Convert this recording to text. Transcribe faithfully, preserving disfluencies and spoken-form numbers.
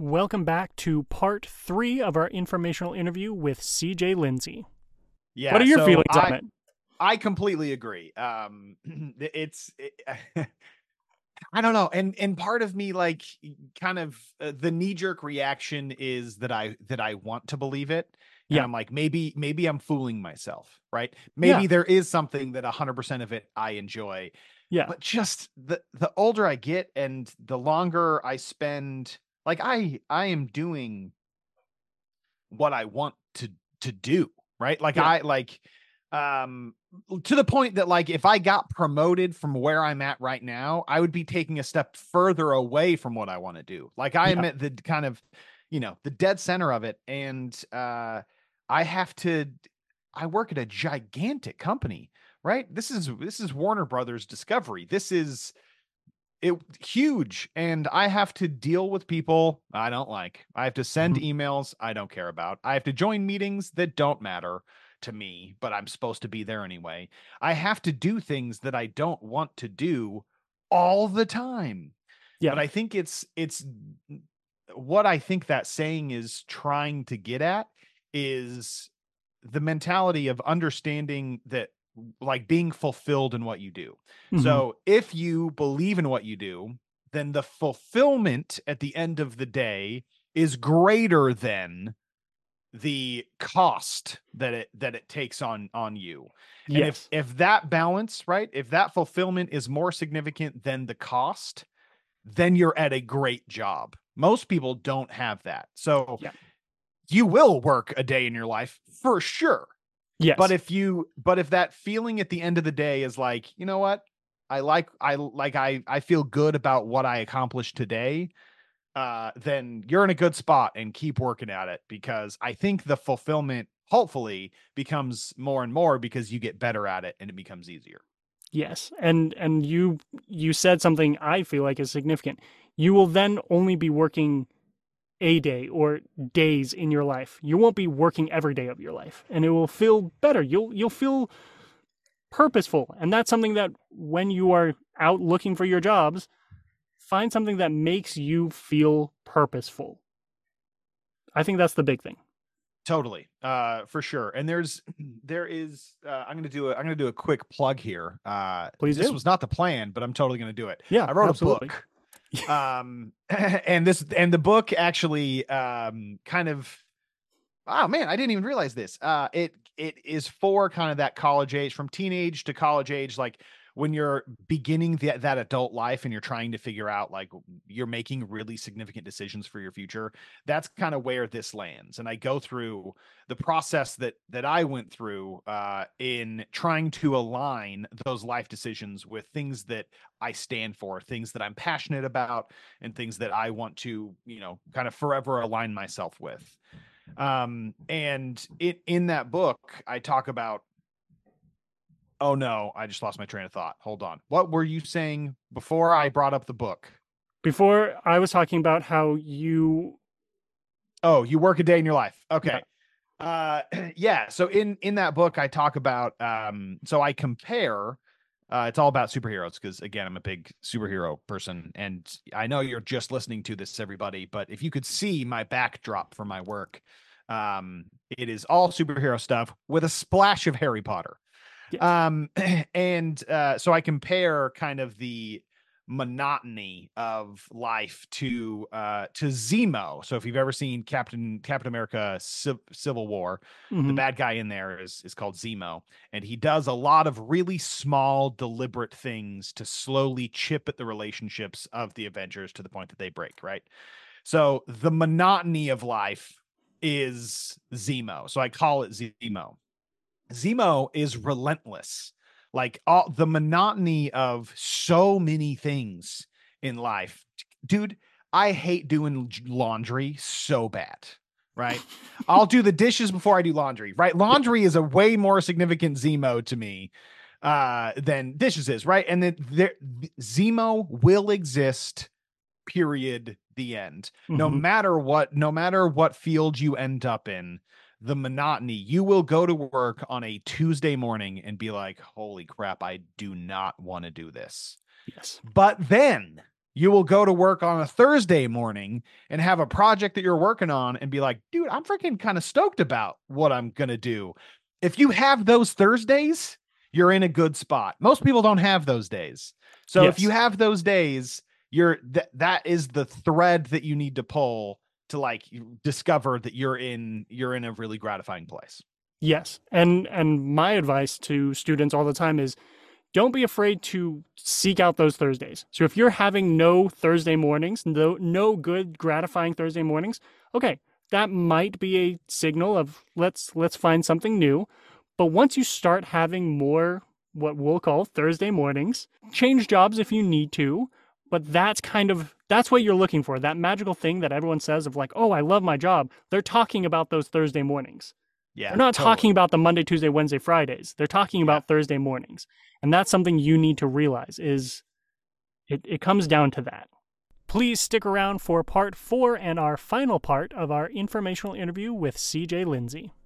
Welcome back to part three of our informational interview with C J Lindsay. Yeah. What are your so feelings I, on it? I completely agree. Um, it's, it, I don't know. And, and part of me, like, kind of uh, the knee jerk reaction is that I, that I want to believe it. And Yeah. I'm like, maybe, maybe I'm fooling myself, right? Yeah. Maybe there is something that a hundred percent of it I enjoy, Yeah. but just the, the older I get and the longer I spend, like I, I am doing what I want to, to do, right? Like Yeah. I, like, um, to the point that, like, if I got promoted from where I'm at right now, I would be taking a step further away from what I want to do. Like I am Yeah. at the kind of, you know, the dead center of it. And, uh, I have to, I work at a gigantic company, right? This is, this is Warner Brothers Discovery. This is, it huge, and I have to deal with people I don't like. I have to send Mhm. emails I don't care about. I have to join meetings that don't matter to me, but I'm supposed to be there anyway. I have to do things that I don't want to do all the time. Yeah. But I think it's it's what I think that saying is trying to get at is the mentality of understanding that, like, being fulfilled in what you do. Mhm. So if you believe in what you do, then the fulfillment at the end of the day is greater than the cost that it that it takes on on you. And if Yes. if that balance, right? If that fulfillment is more significant than the cost, then you're at a great job. Most people don't have that. So Yeah. you will work a day in your life for sure. But Yes. if you, but if that feeling at the end of the day is like, you know what? I like, I like, I, I feel good about what I accomplished today. Uh, then you're in a good spot and keep working at it, because I think the fulfillment hopefully becomes more and more because you get better at it and it becomes easier. Yes. And and you you said something I feel like is significant. You will then only be working a day or days in your life. You won't be working every day of your life, and it will feel better. You'll you'll feel purposeful. And that's something that when you are out looking for your jobs, find something that makes you feel purposeful. I think that's the big thing. Totally. Uh, for sure. And there's, there is, uh, I'm going to do a, I'm going to do a quick plug here. Uh, Please this do. was not the plan, but I'm totally going to do it. Yeah, I wrote a absolutely. book. Um, and this, and the book actually, um, kind of, oh man, I didn't even realize this. Uh, it, it is for kind of that college age, from teenage to college age, like when you're beginning the, that adult life and you're trying to figure out, like, you're making really significant decisions for your future. That's kind of where this lands. And I go through the process that, that I went through, uh, in trying to align those life decisions with things that I stand for, things that I'm passionate about, and things that I want to, you know, kind of forever align myself with. Um, and it, in that book, I talk about, oh no, I just lost my train of thought. Hold on. What were you saying before I brought up the book? Before I was talking about how you, Oh, you work a day in your life. yeah, Okay. Uh, yeah. So in, in that book, I talk about, um, so I compare, uh, it's all about superheroes, because again, I'm a big superhero person, and I know you're just listening to this, everybody, but if you could see my backdrop for my work, um, it is all superhero stuff with a splash of Harry Potter. yes, Um, and uh, so I compare kind of the monotony of life to uh to Zemo. So if you've ever seen Captain Captain America Civ- Civil War, the hmm, bad guy in there is is called Zemo, and he does a lot of really small, deliberate things to slowly chip at the relationships of the Avengers to the point that they break, right? So the monotony of life is Zemo. So I call it Zemo. Zemo is relentless. Like, all the monotony of so many things in life. Dude, I hate doing laundry so bad, right? I'll do the dishes before I do laundry, right? yeah, Laundry is a way more significant Zemo to me uh than dishes is, right? And then there, Zemo will exist, period, the end. No hmm, matter what, no matter what field you end up in, the monotony, you will go to work on a Tuesday morning and be like, holy crap, I do not want to do this. yes, But then You will go to work on a Thursday morning and have a project that you're working on and be like, dude, I'm freaking kind of stoked about what I'm going to do. If you have those Thursdays, you're in a good spot. Most people don't have those days. So Yes. if you have those days, you're th- that is the thread that you need to pull to like discover that you're in you're in a really gratifying place. Yes. And and my advice to students all the time is don't be afraid to seek out those Thursdays. So if you're having no Thursday mornings, no no good gratifying Thursday mornings, okay, that might be a signal of let's let's find something new. But once you start having more what we'll call Thursday mornings, change jobs if you need to, but that's kind of that's what you're looking for. That magical thing that everyone says of like, "Oh, I love my job." They're talking about those Thursday mornings. Yeah. They're not totally. talking about the Monday, Tuesday, Wednesday, Fridays. They're talking Yeah. about Thursday mornings. And that's something you need to realize is it, it comes down to that. Please stick around for part four and our final part of our informational interview with C J Lindsay.